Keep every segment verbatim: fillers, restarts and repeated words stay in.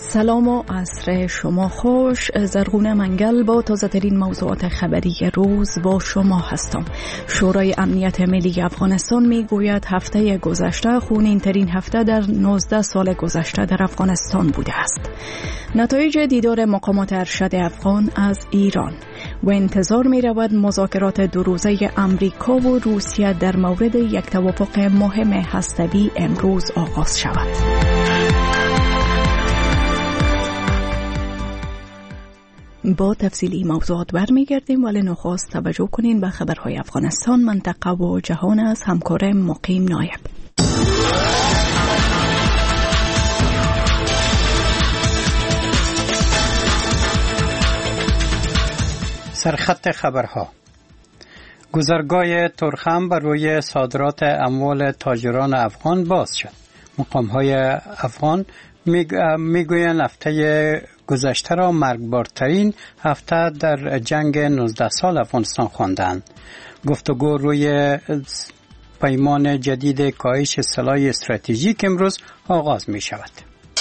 سلام و عصر شما خوش. زرغونه منگل با تازه ترین موضوعات خبری روز با شما هستم. شورای امنیت ملی افغانستان می گوید هفته گذشته خونین ترین هفته در نوزده سال گذشته در افغانستان بوده است. نتایج دیدار مقامات ارشد افغان از ایران و انتظار می رود مذاکرات دو روزه امریکا و روسیه در مورد یک توافق مهم هسته‌ای امروز آغاز شود. با تفصیلی موضوعات برمیگردیم، ولی نخست توجه کنین به خبرهای افغانستان، منطقه و جهان از همکار مقیم نایب. سرخط خبرها: گذرگاه ترخم بر روی صادرات اموال تاجران افغان باز شد. مقام‌های افغان میگویند هفته گذشته را مرگبارترین هفته در جنگ نوزده سال افغانستان خواندند. گفتگو روی پیمان جدید کاهش سلاح استراتژیک امروز آغاز می شود.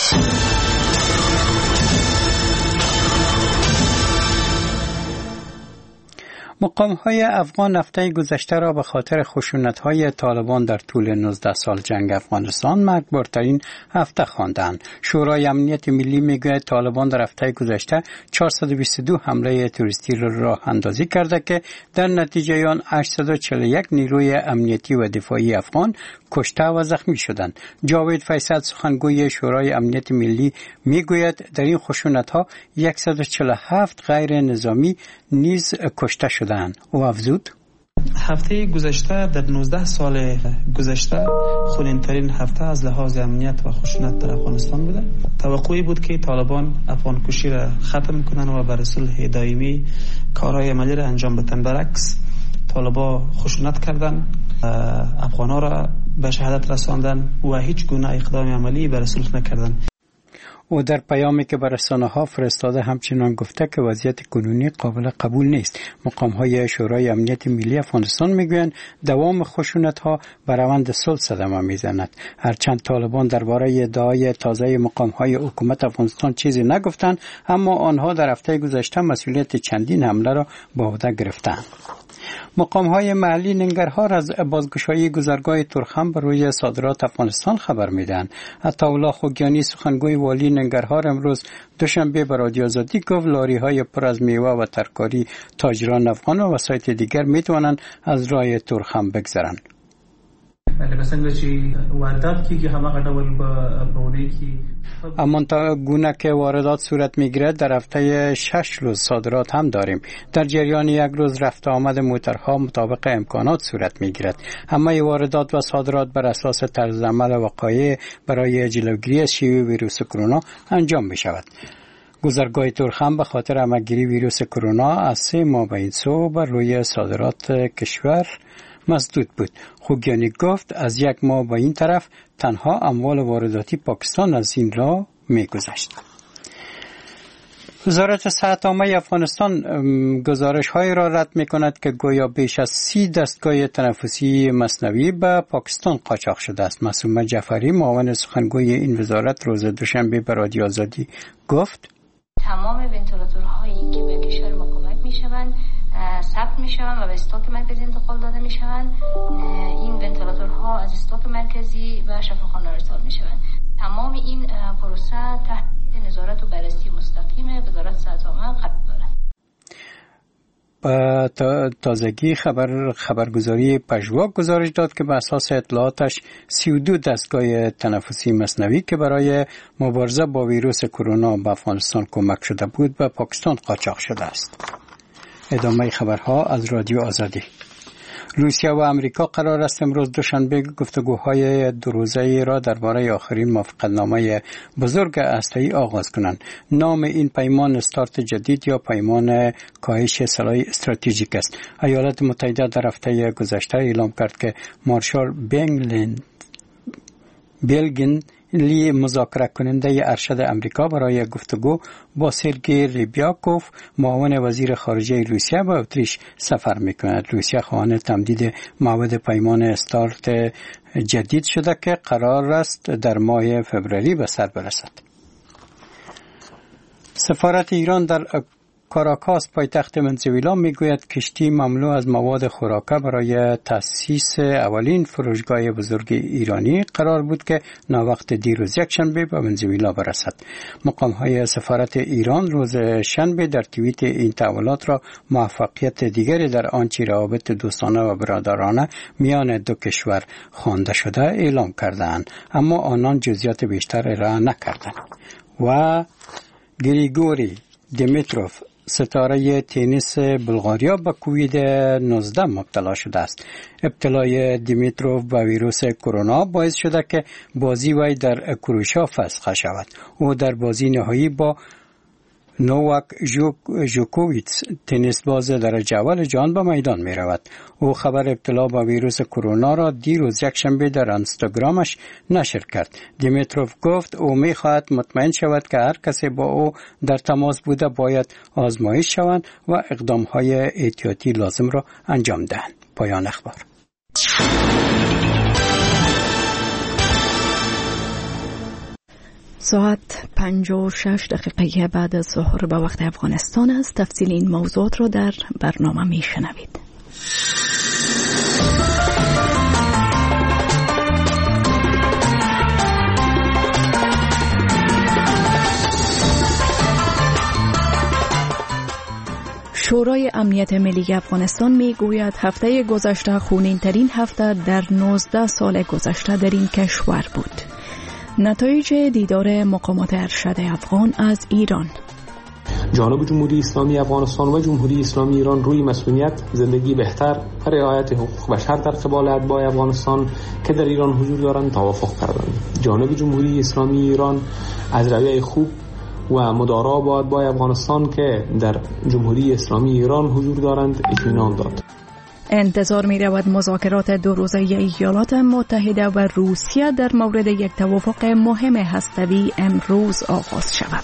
مقام‌های افغان هفته گذشته را به خاطر خشونت‌های طالبان در طول نوزده سال جنگ افغانستان مرگبارترین هفته خواندند. شورای امنیت ملی میگوید طالبان در هفته گذشته چهارصد و بیست و دو حمله تروریستی را راه اندازی کرده که در نتیجه آن هشتصد و چهل و یک نیروی امنیتی و دفاعی افغان کشته و زخمی شدند. جاوید فیصل سخنگوی شورای امنیت ملی میگوید در این خشونت‌ها صد و چهل و هفت غیر نظامی نیز کشته شدند. او افزود: هفته گذشته در نوزده سال گذشته خونین‌ترین هفته از لحاظ امنیت و خشونت در افغانستان بوده. توقعی بود که طالبان افغان کشی را ختم کنند و بر صلح دائمی کارهای عملی را انجام بدن. برعکس طالبان خشونت کردند، افغان‌ها را به شهادت رساندن و هیچ گونه اقدام عملی بر صلح نکردند. او در پیامی که بر رسانه‌ها فرستاده همچنان گفته که وضعیت کنونی قابل قبول نیست. مقام‌های شورای امنیت ملی افغانستان میگویند دوام خشونت‌ها بر روند صلح صدمه میزند. هرچند طالبان درباره ادعای تازه مقام‌های حکومت افغانستان چیزی نگفتند، اما آنها در هفته گذشته مسئولیت چندین حمله را به عهده گرفتند. مقام‌های محلی ننگرهار از بازگشایی گذرگاه ترخم بر روی صادرات افغانستان خبر میدهند. عطاالله خوگیانی سخنگوی والی ننگرهار امروز دوشنبه به رادیو آزادی گفت لاری‌های پر از میوه و ترکاری تاجران افغان و وسایط دیگر میتوانند از راه ترخم بگذرند. لکه څنګه چې واردات کیږي هماغه ډول به اونۍ کې اما گونه که واردات صورت میگیرد در هفته شش روز صادرات هم داریم. در جریان یک روز رفت آمد موترها مطابق امکانات صورت میگیرد. اما واردات و صادرات بر اساس طرز عمل وقایع برای جلوگیری از شیوع ویروس کرونا انجام می شود. گذرگاه ترخم به خاطر همه‌گیری ویروس کرونا از سه ماه به این سو بر روی صادرات کشور مسدود بود. خوگیانی گفت از یک ماه به این طرف تنها اموال وارداتی پاکستان از این راه می گذشت. وزارت صحت عامه افغانستان گزارش های را رد می کند که گویا بیش از سی دستگاه تنفسی مصنوعی به پاکستان قاچاق شده است. معصومه جعفری معاون سخنگوی این وزارت روز دوشنبه به رادیو آزادی گفت: تمام ونتیلاتورهایی که به کشور ما کمک می شوند ثبت می شوند و به استاک مرکزی انتقال داده می شوند. این ونتیلاتورها از استاک مرکزی و شفاخانه ارسال می شوند. تمام این پروسه تحت نظارت و بررسی مستقیم وزارت صحت عامه قرار دارد. با تازگی خبر خبرگزاری پژواک گزارش داد که بر اساس اطلاعاتش سی و دو دستگاه تنفسی مصنوعی که برای مبارزه با ویروس کرونا به افغانستان کمک شده بود به پاکستان قاچاق شده است. ادامه خبرها از رادیو آزادی. روسیه و امریکا قرار است امروز دوشنبه گفتگوهای دو روزه‌ای را درباره آخرین موافقتنامه بزرگ هسته‌ای آغاز کنند. نام این پیمان استارت جدید یا پیمان کاهش سلاح استراتژیک است. ایالات متحده در هفته گذشته اعلام کرد که مارشال بنگلین بیلگین لی مذاکره کننده ارشد امریکا برای گفتگو با سرگئی ریبیاکوف معاون وزیر خارجه روسیه به اتریش سفر میکند. روسیه خواهان تمدید موعد پیمان استارت جدید شده که قرار است در ماه فوریه به سر برسد. سفارت ایران در کاراکاس پایتخت ونزوئلا میگوید کشتی مملو از مواد خوراکه برای تأسیس اولین فروشگاه بزرگ ایرانی قرار بود که ناوقت دیروز یکشنبه به ونزوئلا برسد. مقام‌های سفارت ایران روز شنبه در توییت این تحولات را موفقیت دیگری در آنچه روابط دوستانه و برادرانه میان دو کشور خوانده شده اعلام کردند، اما آنان جزئیات بیشتر ارائه نکردند. و گریگوری دیمیتروف ستاره تنیس بلغاریا به کووید نوزده مبتلا شده است. ابتلای دیمیتروف به ویروس کرونا باعث شده که بازی وی در کروشا فسخ شود. او در بازی نهایی با نوواک جوکوویچ تنیس باز درجه اول جهان به میدان می رود. او خبر ابتلا به ویروس کرونا را دیروز یکشنبه در اینستاگرامش نشر کرد. دیمیتروف گفت او می خواهد مطمئن شود که هر کسی با او در تماس بوده باید آزمایش شوند و اقدام های احتیاطی لازم را انجام دهند. پایان اخبار. ساعت پنج و شش دقیقه بعد از ظهر به وقت افغانستان است. تفصیل این موضوعات را در برنامه می شنوید. شورای امنیت ملی افغانستان می گوید هفته گذشته خونین ترین هفته در نوزده سال گذشته در این کشور بود. نتایج دیدار مقامات ارشد افغان از ایران. جانب جمهوری اسلامی افغانستان و جمهوری اسلامی ایران روی مسئولیت زندگی بهتر و رعایت حقوق بشر در قبال اتباع افغانستان که در ایران حضور دارند توافق کردند. جانب جمهوری اسلامی ایران از رویه خوب و مدارا با اتباع افغانستان که در جمهوری اسلامی ایران حضور دارند اطمینان داد. انتظار می رود مذاکرات دو روزه ایالات متحده و روسیه در مورد یک توافق مهم هسته‌ای امروز آغاز شود.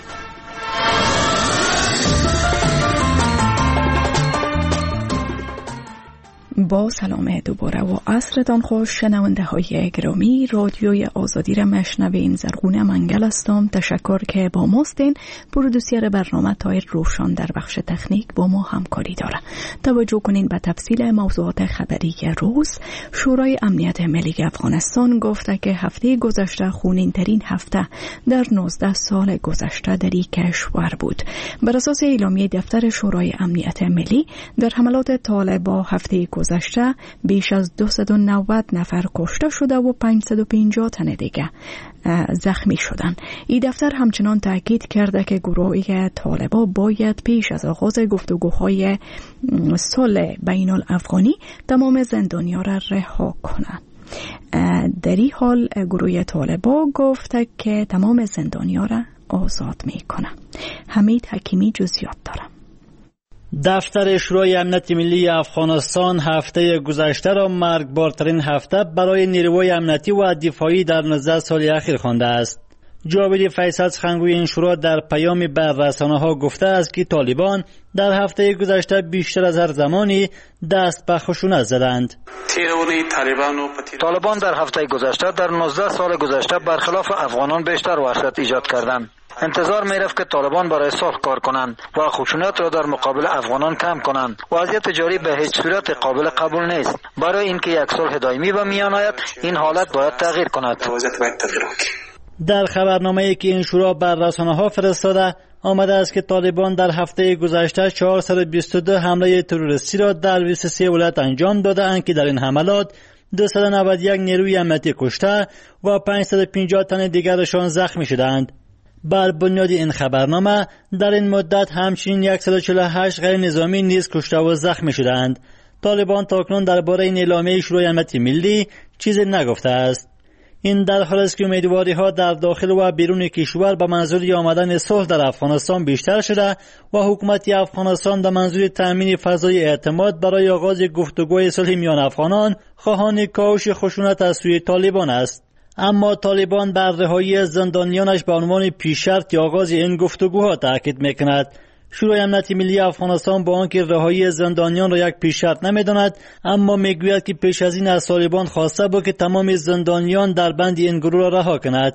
با سلام دوباره و عصرتان خوش شنونده های گرامی. رادیوی آزادی را مشنوین. زرغونه منگل هستم. تشکر که با ماستین. پرودوسر برنامه تایر روشان در بخش تکنیک با ما همکاری داره. توجه کنین به تفصیل موضوعات خبری روز. شورای امنیت ملی افغانستان گفته که هفته گذشته خونین ترین هفته در نوزده سال گذشته در این کشور بود. بر اساس اعلامیه دفتر شورای امنیت ملی در حملات طالبان هفته گذشته بیش از دویست و نود نفر کشته شده و پانصد و پنجاه تن دیگه زخمی شدن. این دفتر همچنان تاکید کرده که گروه طالبان باید پیش از آغاز گفتگوهای صلح بین الافغانی تمام زندانیان را رها کنند. در این حال گروه طالبان گفته که تمام زندانیان را آزاد میکنه. حمید حکیمی جزئیات داره. دفتر شورای امنیت ملی افغانستان هفته گذشته را مرگبارترین هفته برای نیروهای امنیتی و دفاعی در نوزده سال اخیر خوانده است. جاوید فیصل سخنگوی این شورا در پیامی به رسانه‌ها گفته است که طالبان در هفته گذشته بیشتر از هر زمانی دست به خشونت زدند. طالبان در هفته گذشته در نوزده سال گذشته برخلاف افغانان بیشتر وحشت ایجاد کردند. انتظار میرفت که طالبان برای صلح کار کنند و خشونت را در مقابل افغانان کم کنند. وضعیت جاری به هیچ صورت قابل قبول نیست. برای اینکه یک صلح دائمی به میان آید این حالت باید تغییر کند. در خبرنامه‌ای که این شورا بر رسانه‌ها فرستاده آمده است که طالبان در هفته گذشته چهارصد و بیست و دو حمله تروریستی را در بیست و سه ولایت انجام داده‌اند که در این حملات دویست و نود و یک نیروی امنیتی کشته و پانصد و پنجاه تن دیگرشان زخمی شدند. بر بنیاد این خبرنامه در این مدت همچنین صد و چهل و هشت غیر نظامی نیز کشته و زخمی شدند. طالبان تاکنون درباره این اعلامیه شورای امنیت ملی چیزی نگفته است. این در حالی است که امیدواری‌ها در داخل و بیرون کشور به منظور آمدن صلح در افغانستان بیشتر شده و حکومت افغانستان به منظور تامین فضای اعتماد برای آغاز گفتگوی صلح میان افغانان خواهان کاهش خشونت از سوی طالبان است. اما طالبان بر رهایی زندانیانش به عنوان پیش‌شرط آغاز این گفتگوها تاکید می‌کند. شورای امنیت ملی افغانستان با آنکه رهایی زندانیان را یک پیش‌شرط نمی‌داند، اما می‌گوید که پیش از این از طالبان خواسته بود که تمام زندانیان در بند این گروه را رها کند.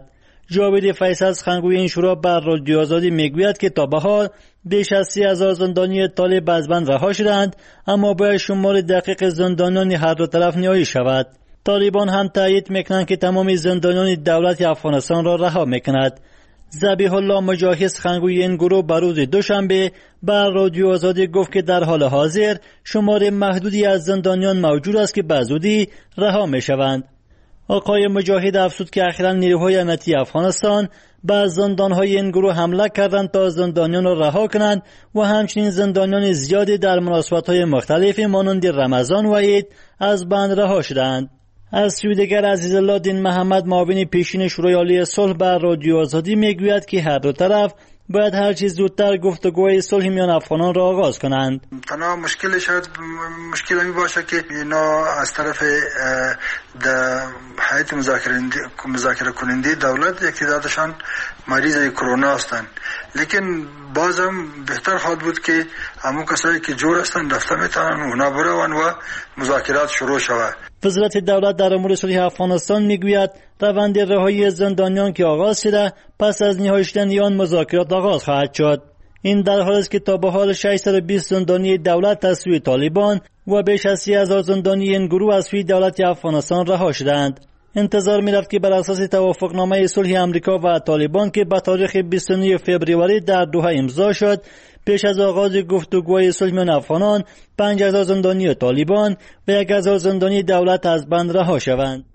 جاوید فیصل سخنگوی این شورا بر رادیو آزادی میگوید که تا به حال بیش از سی هزار زندانی طالب از بند رها شدند، اما باید شمار دقیق زندانیان هر دو طرف نیایی شود. طالبان هم تایید میکنند که تمام زندانیان دولت افغانستان را رها میکند. ذبیح الله مجاهد سخنگوی این گروه بر روز دوشنبه بر رادیو آزادی گفت که در حال حاضر شمار محدودی از زندانیان موجود است که به زودی رها میشوند. آقای مجاهد افزود که اخیراً نیروهای امنیتی افغانستان به زندانهای این گروه حمله کردند تا زندانیان را رها کنند و همچنین زندانیان زیادی در مناسبت‌های مختلف مانند رمضان و عید از بند رها شدند. از سوی دیگر عزیزالله دین محمد معاون پیشین شورای عالی صلح بر رادیو آزادی میگوید که هر دو طرف باید هر چیز زودتر گفتگوی صلح میان افغانان را آغاز کنند. تنها مشکل شاید مشکل می باشه که اینا از طرف د هیئت مذاکره کننده دولت یک تعدادشان مریض کرونا هستند، لیکن بازم بهتر خواهد بود که همون کسایی که جور هستند رفته میتونن اونا برون و مذاکرات شروع شود. وزارت دولت در امور صلح افغانستان میگوید روند رهایی زندانیان که آغاز شده پس از نهایی شدن آن مذاکرات آغاز خواهد شد. این در حالی است که تا به حال ششصد و بیست زندانی دولت از سوی طالبان و بیش از سی هزار زندانی این گروه از سوی دولت افغانستان رها شدند. انتظار می‌رفت که بر اساس توافقنامه صلح آمریکا و طالبان که به تاریخ بیست و نه فوریه در دوحه امضا شد، پیش از آغاز گفتگوهای صلح میان افغانان پنج هزار زندانی طالبان و یک هزار زندانی دولت از بند رها شوند.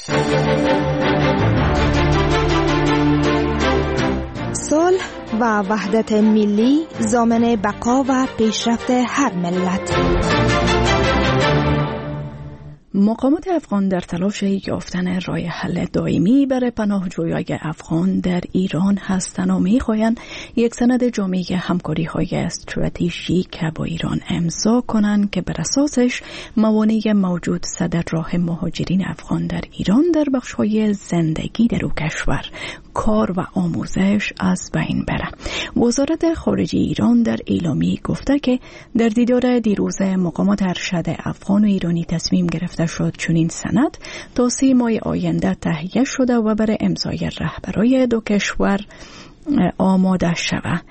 صلح و وحدت ملی ضامن بقا و پیشرفت هر ملت. مقامات افغان در تلاش یافتن راه حل دائمی برای پناهجویان افغان در ایران هستند و می‌خواهند یک سند جامع همکاری‌های استراتژیک با ایران امضا کنند که بر اساسش موانع موجود در راه مهاجرین افغان در ایران در بخش‌های زندگی در او کشور، کار و آموزش از بین بره. وزارت خارجه ایران در اعلامیه گفته که در دیدار دیروز مقامات ارشد افغان و ایرانی تصمیم گرفته شد چون این سند تا سی ماه آینده تهیه شده و برای امضای رهبرای دو کشور آماده شود.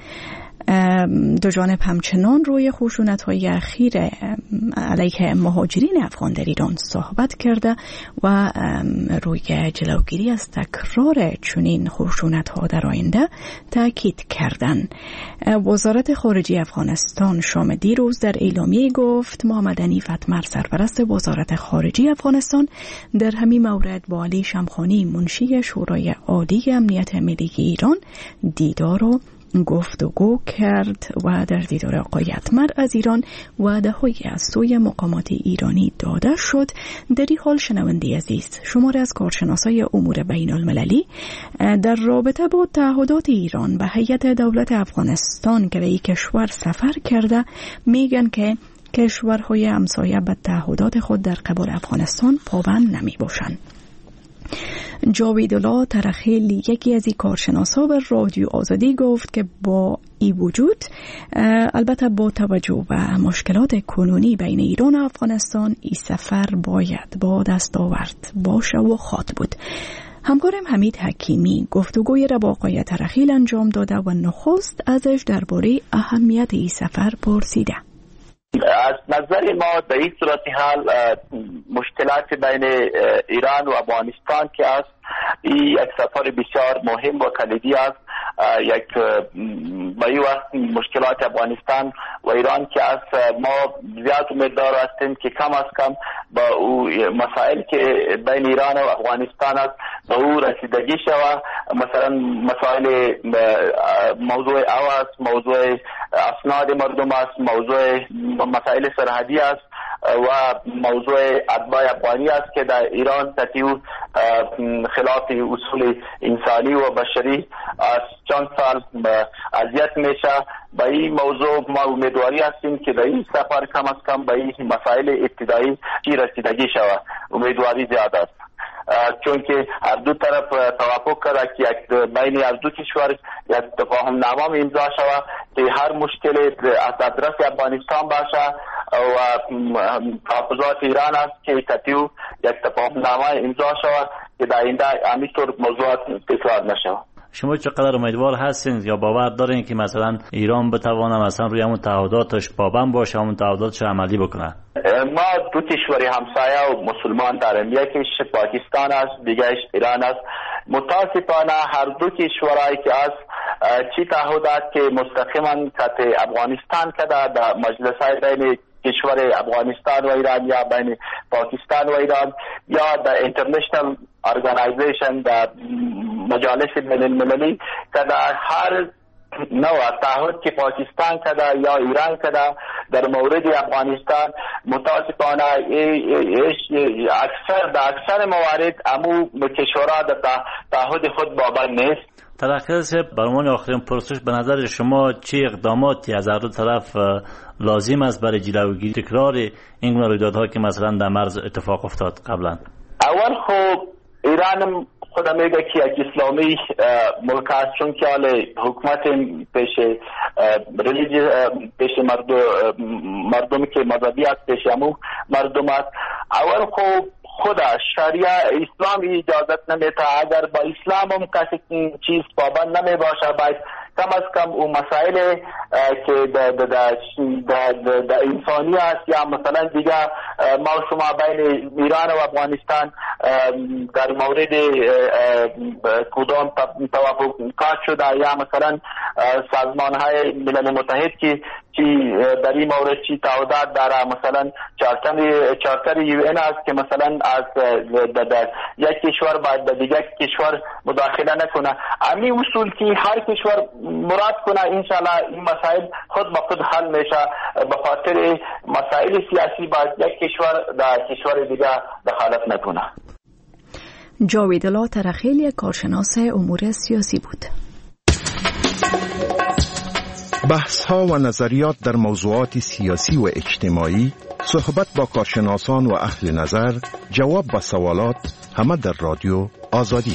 دو جانب همچنان روی خشونت‌های اخیر علیه مهاجرین افغان در ایران صحبت کرده و روی جلوگیری از تکرار چنین خشونت‌ها در آینده تاکید کردند. وزارت خارجه افغانستان شام دیروز در اعلامیه گفت محمد حنیف اتمر سرپرست وزارت خارجه افغانستان در همین مورد با علی شمخانی منشی شورای عالی امنیت ملی ایران دیدار و گفتگو کرد و در دیدار آقای اتمر از ایران وعده‌هایی از سوی مقامات ایرانی داده شد. در این حال شنونده عزیز، شماری از کارشناسای امور بین المللی در رابطه با تعهدات ایران به هیئت دولت افغانستان که به این کشور سفر کرده میگن که کشورهای همسایه به تعهدات خود در قبال افغانستان پابند نمی باشند. جاویدالله ترخیل یکی از این کارشناسا به رادیو آزادی گفت که با این وجود البته با توجه به مشکلات کنونی بین ایران و افغانستان این سفر باید با دستاورد باشه و خواهد بود. همکارم حمید حکیمی گفتگوی را با آقای ترخیل انجام داده و نخست ازش درباره اهمیت این سفر پرسیده. از نظر ما به این صورت حال مشکلات بین ایران و افغانستان که است این یک سفر بسیار مهم و کلیدی است. یک به این وقت مشکلات افغانستان و ایران که است ما زیاد امیدوار هستیم که کم از کم با او مسائل که بین ایران و افغانستان است به او رسیدگی شود. مثلا مسائل موضوع آواز، موضوع اسناد مردم است، موضوع مسائل سرحدی است و موضوع اتباع افغانی است که در ایران تطیع خلاف اصول انسانی و بشری از چند سال اذیت میشه. به این موضوع ما امیدواری هستیم که در این سفر کم از کم به این مسائل ابتدایی رسیدگی شود. امیدواری زیاد است چون که هر دو طرف توافق کرده که یک بین از دو کشور یک تفاهم نامه امضا شود که هر مشکل از ادرس افغانستان باشه و تحفظات ایران است که تطیع یک تفاهم نامه امضا شود که در آینده همینطور موضوعات تکرار نشود. شما چقدر امیدوار هستین یا باور دارین که مثلا ایران بتوانه مثلا روی همون تعهداتش پابند باشه، همون تعهداتش عملی بکنه؟ ما دو کشور همسایه و مسلمان داریم، یکیش پاکستان است، دیگهش ایران است. متاسفانه هر دو کشورهایی که از چی تعهدات که مستقیما کت افغانستان کده در مجلس های بین کشور افغانستان و ایران یا بین پاکستان و ایران یا در اینترنشنل ارگانایزیشن در مجالس بین المللی که در هر نوع تعهد که پاکستان کده یا ایران کده در مورد افغانستان متاسفانه اکثر در اکثر موارد امو کشورها در تعهد خود بابند نیست. تلخیص برمان آخرین پرسش، به نظر شما چه اقداماتی از هر دو طرف لازم است برای جلوگیری تکرار این گونه رویدادها که مثلا در مرز اتفاق افتاد قبلا؟ اول خب ایران خود میگه که یک اسلامی ملک است، چون که حال حکومت پیش ریلیجی پیش مردم مردمی که مذهبی است پیش همون مردم است. اول خب خود شریعه اسلام اجازت نمیده، اگر با اسلام هم کسی چیز پابند نمی باشه باید کم از کم اون مسائل که در در انسانی است یا مثلا دیگه ما شما بین ایران و افغانستان در مورد کدام توافقات شده یا مثلا سازمان های ملل متحد که در این مورد چی تعهدات داره، مثلا چارتر چارتر یو ان است که مثلا از یک کشور باید به دیگر کشور مداخله نکنه. امی اصول که هر کشور مراد کنه انشالله این مسائل خود به خود حل میشه. به خاطر مسائل سیاسی باید یک کشور در کشور دیگر دخالت نکنه. جاوید الله ترخیل، کارشناس امور سیاسی بود. بحث ها و نظریات در موضوعات سیاسی و اجتماعی، صحبت با کارشناسان و اهل نظر، جواب به سوالات، همه در رادیو آزادی.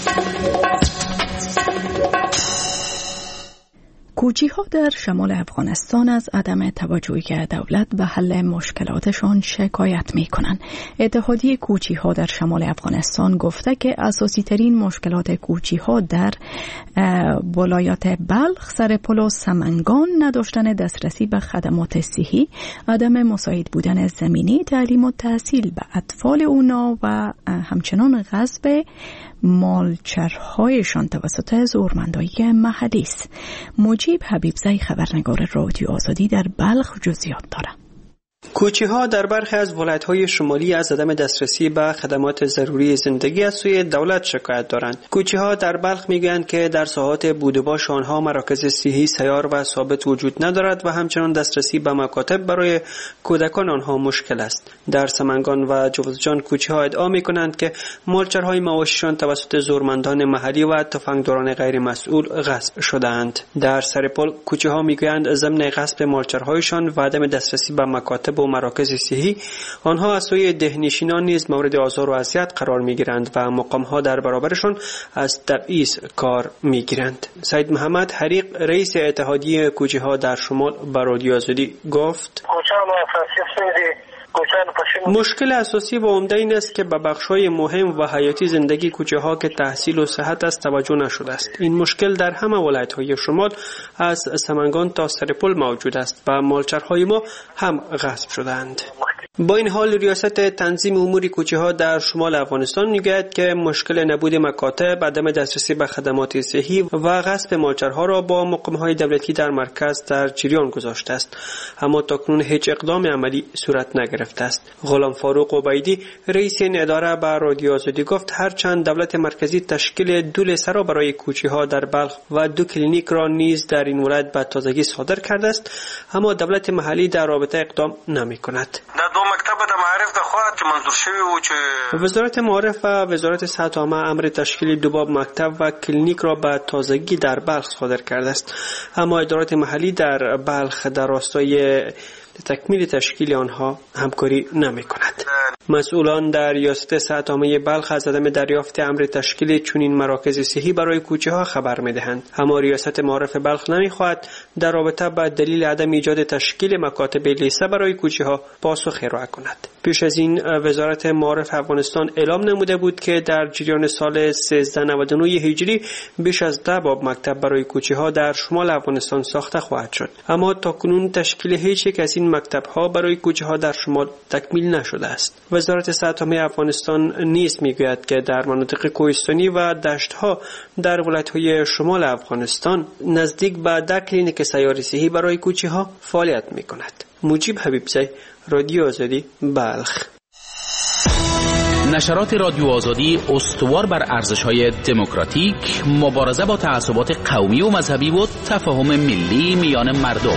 کوچی‌ها در شمال افغانستان از عدم توجهی دولت به حل مشکلاتشان شکایت می‌کنند. اتحادیه کوچی‌ها در شمال افغانستان گفته که اساسی ترین مشکلات کوچی‌ها در ولایات بلخ، سرپل و سمنگان نداشتن دسترسی به خدمات صحی، عدم مساعد بودن زمینی تعلیم و تحصیل به اطفال اونا و همچنان غصب مالچرهایشان توسط زورمندای محلی است. مجیب حبیبزی، خبرنگار رادیو آزادی در بلخ، جزئیات دارد. کوچی‌ها در برخی از ولایت‌های شمالی از عدم دسترسی به خدمات ضروری زندگی از سوی دولت شکایت دارند. کوچی‌ها در بلخ میگویند که در ساحات بوده‌باش آنها مراکز صحی سیار و ثابت وجود ندارد و همچنان دسترسی به مکاتب برای کودکان آنها مشکل است. در سمنگان و جوزجان کوچی‌ها ادعا می‌کنند که مالچرهای مواشیشان توسط زورمندان محلی و تفنگداران غیر مسئول غصب شده‌اند. در سرپل کوچی‌ها میگویند ضمن غصب مالچرهایشان و عدم دسترسی به مکاتب و مراکز صحی، آنها از سوی دهنشینان نیز مورد آزار و اذیت قرار میگیرند و مقامها در برابرشان از تبعیض کار میگیرند. سید محمد حریق، رئیس اتحادیه کوچه‌ها در شمال، به رادیو آزادی گفت: مشکل اساسی و عمده این است که به بخش‌های مهم و حیاتی زندگی کوچه‌ها که تحصیل و صحت است توجه نشده است. این مشکل در همه ولایت‌های شمال از سمنگان تا سرپل موجود است و مالچرهای ما هم غصب شده‌اند. با این حال ریاست تنظیم امور کوچه‌ها در شمال افغانستان میگوید که مشکل نبود مکاتب، عدم دسترسی به خدمات صحی و غصب مالچرها را با مقام‌های دولتی در مرکز در جریان گذاشته است، اما تاکنون هیچ اقدام عملی صورت نگرفته است. غلام فاروق عبیدی، رئیس این اداره، به رادیو آزادی گفت هرچند دولت مرکزی تشکیل دو لسرا برای کوچه‌ها در بلخ و دو کلینیک را نیز در این ولایت به تازگی صادر کرده است، اما دولت محلی در رابطه اقدام نمی‌کند. وزارت معارف و وزارت صحت عامه امر تشکیل دو باب مکتب و کلینیک را به تازگی در بلخ صادر کرده است، اما ادارات محلی در بلخ در راستای تکمیل تشکیل آنها همکاری نمی کند. مسئولان در ریاست صحت عامه بلخ از عدم دریافت امر تشکیل چنین مراکز صحی برای کوچه ها خبر می‌دهند، اما ریاست معارف بلخ نمی‌خواهد در رابطه با دلیل عدم ایجاد تشکیل مکاتب لیسه برای کوچه ها پاسخ ارائه کند. پیش از این وزارت معارف افغانستان اعلام نموده بود که در جریان سال سیزده نود و نه هجری بیش از ده باب مکتب برای کوچه ها در شمال افغانستان ساخته خواهد شد، اما تاکنون تشکیل هیچ یک از این مکتب ها برای کوچه ها در شمال تکمیل نشده است. وزارت صحت عامه افغانستان نیز میگوید که در مناطق کوهستانی و دشت ها در ولایت های شمال افغانستان نزدیک به ده کلینیک سیاری صحی برای کوچه ها فعالیت می کند. مجیب حبیبزی، رادیو آزادی، بلخ. نشرات رادیو آزادی استوار بر ارزش‌های دموکراتیک، مبارزه با تعصبات قومی و مذهبی و تفاهم ملی میان مردم.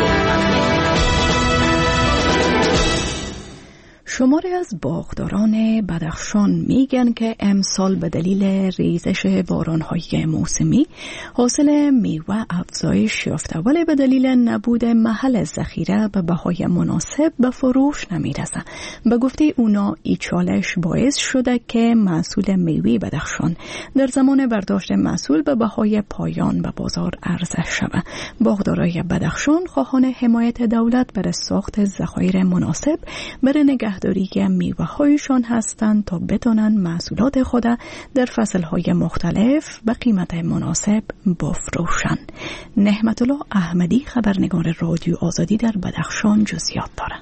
شماری از باغداران بدخشان میگن که امسال به دلیل ریزش باران‌های موسمی حاصل میوه افزایش یافته، ولی به دلیل نبود محل ذخیره به بهای مناسب به فروش نمیرسه. به گفته اونا این چالش باعث شده که محصول میوه بدخشان در زمان برداشت محصول به بهای پایان به بازار عرضه شود. باغدارای بدخشان خواهان حمایت دولت برای ساخت ذخایر مناسب برای نگهداری میوه هایشان هستند تا بتونن محصولات خود در فصلهای مختلف به قیمت مناسب بفروشن. نعمت الله احمدی، خبرنگار رادیو آزادی در بدخشان، جزئیات داره.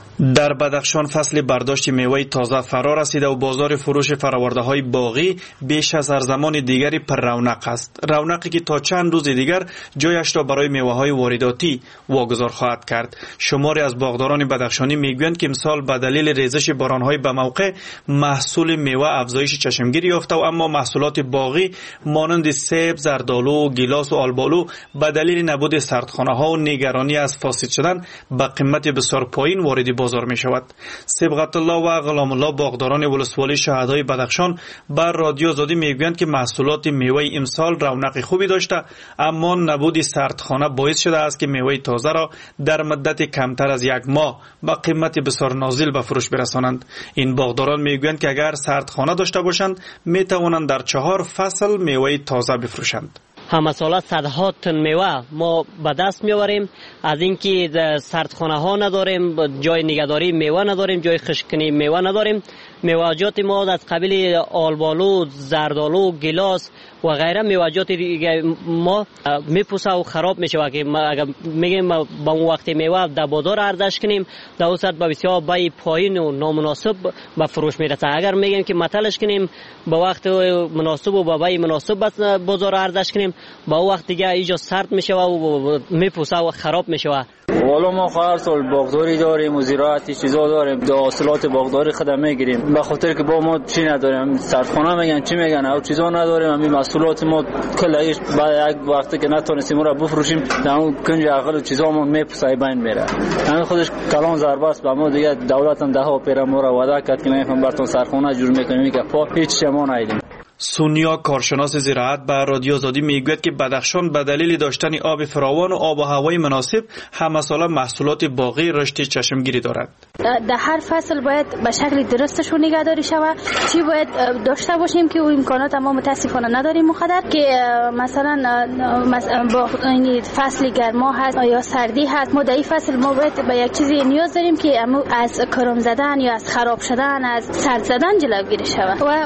در بدخشان فصل برداشت میوه تازه فرا رسیده و بازار فروش فراورده های باغی بیش از هر زمان دیگری پر رونق است. رونقی که تا چند روز دیگر جایش را برای میوه های وارداتی واگذار خواهد کرد. شماری از باغداران بدخشانی میگویند که امسال به دلیل ریزش باران های به موقع محصول میوه افزایش چشمگیری یافته و اما محصولات باغی مانند سیب، زردآلو، گیلاس و آلبالو به دلیل نبود سردخانه ها و نگرانی از فاسد شدن به قیمت بسیار پایین وارد بازار می شود. صبغت الله و غلام الله باغداران ولسوالی شهدای بدخشان بر رادیو آزادی میگویند که محصولات میوه امسال رونق خوبی داشته، اما نبود سردخانه باعث شده است که میوه تازه را در مدت کمتر از یک ماه با قیمت بسیار نازل به فروش برسانند. این باغداران میگویند که اگر سردخانه داشته باشند می توانند در چهار فصل میوه تازه بفروشند. همه ساله صدها تن میوه ما به دست میآوریم. از اینکه سردخانه ها نداریم، جای نگهداری میوه نداریم، جای خشککنی میوه نداریم. میوه‌جات ما از قبیل آلبالو، زردآلو، گیلاس و غیره میوه‌جات دیگه ما میپوسه و خراب میشه که اگر میگیم با اون وقت میوه در بازار عرضش کنیم در اون صورت به بسیار بای پایین و نامناسب به فروش میرسه. اگر میگیم که متلش کنیم با وقت مناسب و با بای مناسب بازار عرضش کنیم با اون وقت دیگه اینجا سرد میشه و میپوسه و خراب میشه. والا ما هر سال باغداری داریم و زراعتی چیزا داریم، د حاصلات باغداری خودم میگیریم، به خاطر که با ما چی نداریم، سردخانه میگن چی میگن او چیزا نداریم. همین محصولات ما کلایش بعد یک وقتی که نتونستیم اون را بفروشیم در اون کنج عقل چیزا ما میپسای بین میره. همین خودش کلان ضربه است به ما. دیگه دولت هم ده ها پیر ما را وعده کرد که میخوام براتون سردخانه جور میکنیم که پا هیچ شما ندیدیم. سونیا کارشناس زراعت به رادیو آزادی میگوید که بدخشان به دلیل داشتن آب فراوان و آب و هوای مناسب همه ساله محصولات باغی رشد چشمگیری دارد. در هر فصل باید به شکل درستش نگهداری شود. چی باید داشته باشیم که اون امکانات ما متاسفانه نداریم مقدر که مثلا با فصل گرما هست یا سردی هست، ما در این فصل ما باید به یک چیزی نیاز داریم که از کرم زدن یا از خراب شدن، از سرد زدن جلوگیری شود. و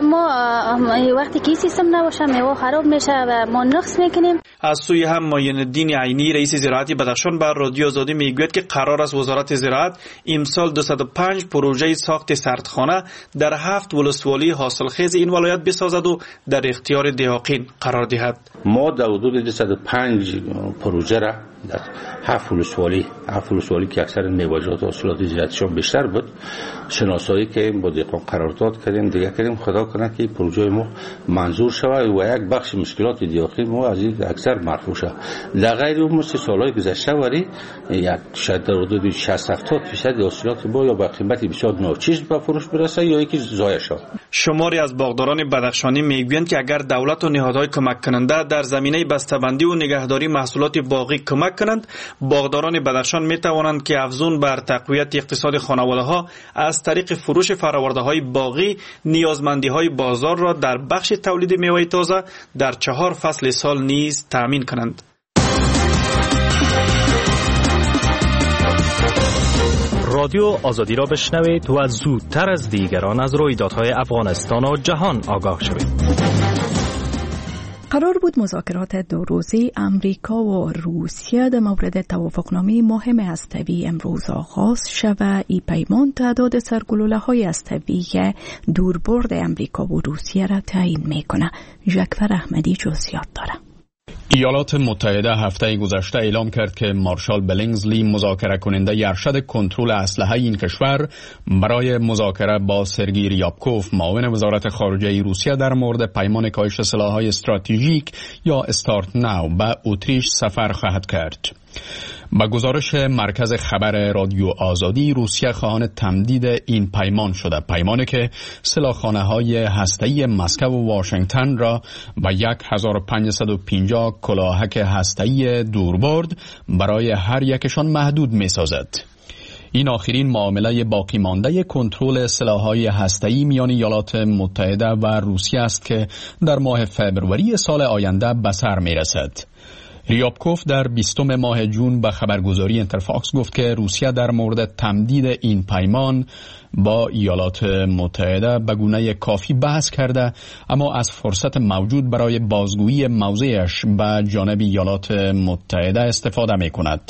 ما وقتی که سیستم نباشه میوه خراب میشه و ما نقص میکنیم. از سوی هم معین الدین عینی رئیس زراعت بدخشان بر رادیو آزادی میگوید که قرار است وزارت زراعت امسال دویست و پنج پروژه ساخت سردخانه در هفت ولسوالی حاصلخیز این ولایت بسازد و در اختیار دهاقین قرار دهد. ما در حدود دویست و پنج پروژه را در هفت ولسوالی هفت ولسوالی که اکثر میوه‌جات و حاصلات زراعتیشان بیشتر بود شناسایی که با دهقان قرارداد کردیم، دیگه کردیم خدا کنه که پروژه ما منظور شود و یک بخش مشکلات دهاقین ما از این اکثر مرفوع شود. در غیر اون مثل سالهای گذشته وری یک شاید در حدود شصت هفتاد درصد حاصلات ما یا با قیمت بسیار ناچیز به فروش برسه یا یکی ضایع شود. شماری از باغداران بدخشانی میگویند که اگر دولت و نهادهای کمک کننده در زمینه بسته‌بندی و نگهداری محصولات باغی کمک کمک کنند، باغداران بدخشان می توانند که افزون بر تقویت اقتصاد خانواده ها از طریق فروش فرآورده های باغی نیازمندی های بازار را در بخش تولید میوه تازه در چهار فصل سال نیز تأمین کنند. رادیو آزادی را بشنوید و زودتر از دیگران از رویدادهای افغانستان و جهان آگاه شوید. قرار بود مذاکرات دو روزه امریکا و روسیه در مورد توافقنامه مهم هسته‌ای امروز آغاز شود. این پیمان تعداد سرگلوله‌های هسته‌ای دوربرد امریکا و روسیه را تعیین می‌کند. ژکفر احمدی جزئیات دارد. ایالات متحده هفته گذشته اعلام کرد که مارشال بلینگزلی مذاکره کننده ارشد کنترل اسلحه این کشور برای مذاکره با سرگی ریابکوف معاون وزارت خارجه روسیه در مورد پیمان کاهش سلاح‌های استراتژیک یا استارت ناو به اتریش سفر خواهد کرد. با گزارش مرکز خبر رادیو آزادی، روسیه خواهان تمدید این پیمان شده، پیمانی که سلاحخانه‌های هسته‌ای مسکو و واشنگتن را با هزار و پانصد و پنجاه کلاهک هسته‌ای دوربرد برای هر یکشان محدود می‌سازد. این آخرین معامله باقی مانده کنترل سلاح‌های هسته‌ای میان ایالات متحده و روسیه است که در ماه فوریه سال آینده به سر می‌رسد. ریابکوف در بیستم ماه جون به خبرگزاری اینترفاکس گفت که روسیه در مورد تمدید این پیمان با ایالات متحده به گونه کافی بحث کرده، اما از فرصت موجود برای بازگویی موضعش به جانب ایالات متحده استفاده می کند.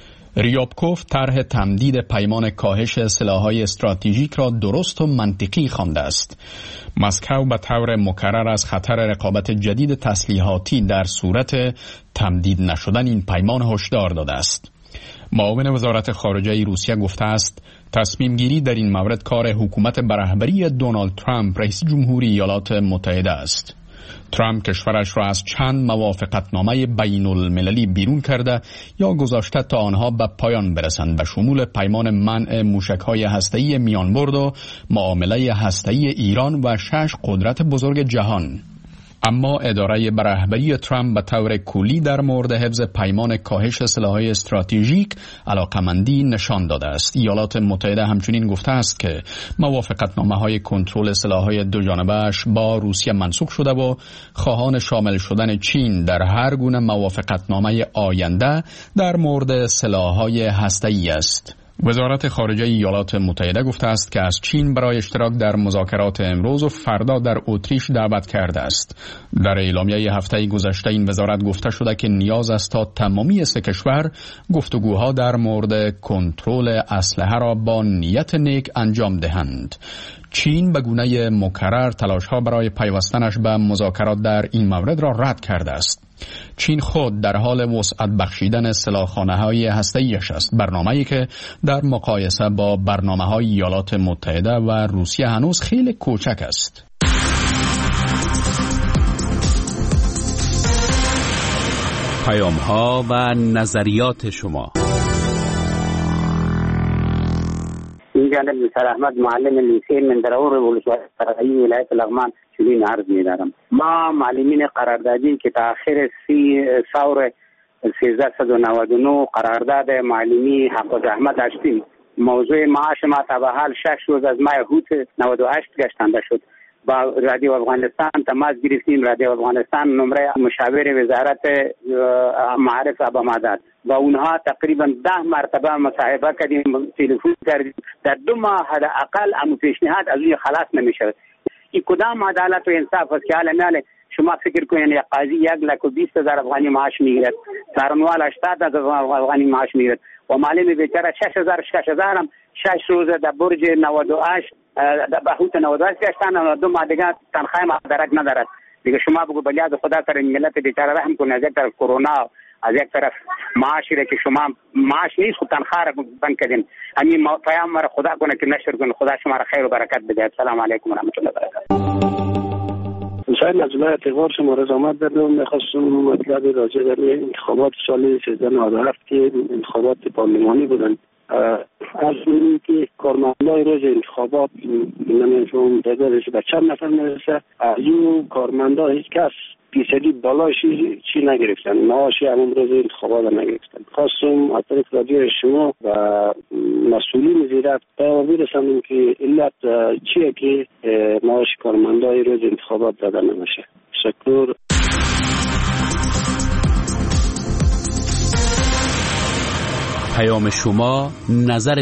ریابکوف طرح تمدید پیمان کاهش سلاح‌های استراتژیک را درست و منطقی خوانده است. مسکو به طور مکرر از خطر رقابت جدید تسلیحاتی در صورت تمدید نشدن این پیمان هشدار داده است. معاون وزارت خارجه روسیه گفته است تصمیم گیری در این مورد کار حکومت به رهبری دونالد ترامپ رئیس جمهوری ایالات متحده است. ترامپ کشورش را از چند موافقتنامه بین المللی بیرون کرده یا گذاشته تا آنها به پایان برسند، به شمول پیمان منع موشک‌های هسته‌ای میانبرد و معامله هسته‌ای ایران و شش قدرت بزرگ جهان. اما اداره به رهبری ترامپ به طور کلی در مورد حفظ پیمان کاهش سلاح‌های استراتژیک علاقمندی نشان داده است. ایالات متحده همچنین گفته است که موافقتنامه‌های کنترل سلاح‌های دو جانبه‌اش با روسیه منسوخ شده و خواهان شامل شدن چین در هر گونه موافقتنامه آینده در مورد سلاح‌های هسته‌ای است. وزارت خارجه ایالات متحده گفته است که از چین برای اشتراک در مذاکرات امروز و فردا در اتریش دعوت کرده است. در اعلامیه هفته گذشته این وزارت گفته شده که نیاز است تا تمامی سه کشور گفتگوها در مورد کنترل اسلحه را با نیت نیک انجام دهند. چین به گونه مکرر تلاش‌ها برای پیوستنش به مذاکرات در این مورد را رد کرده است. چین خود در حال وسعت بخشیدن سلاحخانه‌های هسته‌ایش است، برنامه‌ای که در مقایسه با برنامه‌های ایالات متحده و روسیه هنوز خیلی کوچک است. پیام‌ها و نظریات شما. این جانب نصر احمد معلم لیسه مندرور ولسوالی فرعی ولایت لغمان چنین عرض می‌دارم. ما معلمین قراردادی که تا آخر سی سور سیزده و نود و نه قرارداد معلمی حق و زحمت داشتیم. موضوع معاش ما تا به حال شش روز از ماه هوت نود و هشت گشتنده شد. با رادیو افغانستان تماس گرفتیم. رادیو افغانستان نمره مشاور وزارت معارف ابا داد. با اونها تقریبا ده مرتبه مصاحبه کردیم، تلفن کردیم. در دو ماه حداقل امو پیشنهاد از این خلاص نمیشه. این کدام عدالت و انصاف است که حالا میاله شما فکر کنید یک قاضی یک لک و بیست هزار افغانی معاش میگیرد، سرنوال هشتاد هزار افغانی معاش میگیرد و معلم بیچاره شش هزار شش هزار هم شش روز در برج نود و هشت در بهوت نود و هشت گشتن و دو ماه دیگه تنخواه مدرک ندارد. دیگه شما بگو بلیاد خدا سر ملت بیچاره رحم کنه. از یک طرف کرونا، از یک طرف معاشی را که شما معاش نیست خود تنخواه را بند کردین. همین پیام را خدا کنه که نشر کنه. خدا شما را خیر و برکت بده. السلام علیکم و رحمت الله و برکاته. شاید نجمه اعتبار شما رضامت دادم. میخواستم مطلب راجع در انتخابات سال سیزده نود و هفت که انتخابات پارلمانی بودن از اونی که کارمندای روز انتخابات نمیشون تعدادش به چند نفر میرسه. از این کارمندا هیچ کس فیصدی بالایش چی نگرفتن، معاش همون روز انتخابات نگرفتن. خواستم از طریق رادیو شما و مسئولین وزارت پیام برسانم که علت چیه که معاش کارمندای روز انتخابات داده نمیشه. تشکر. پیام شما، نظر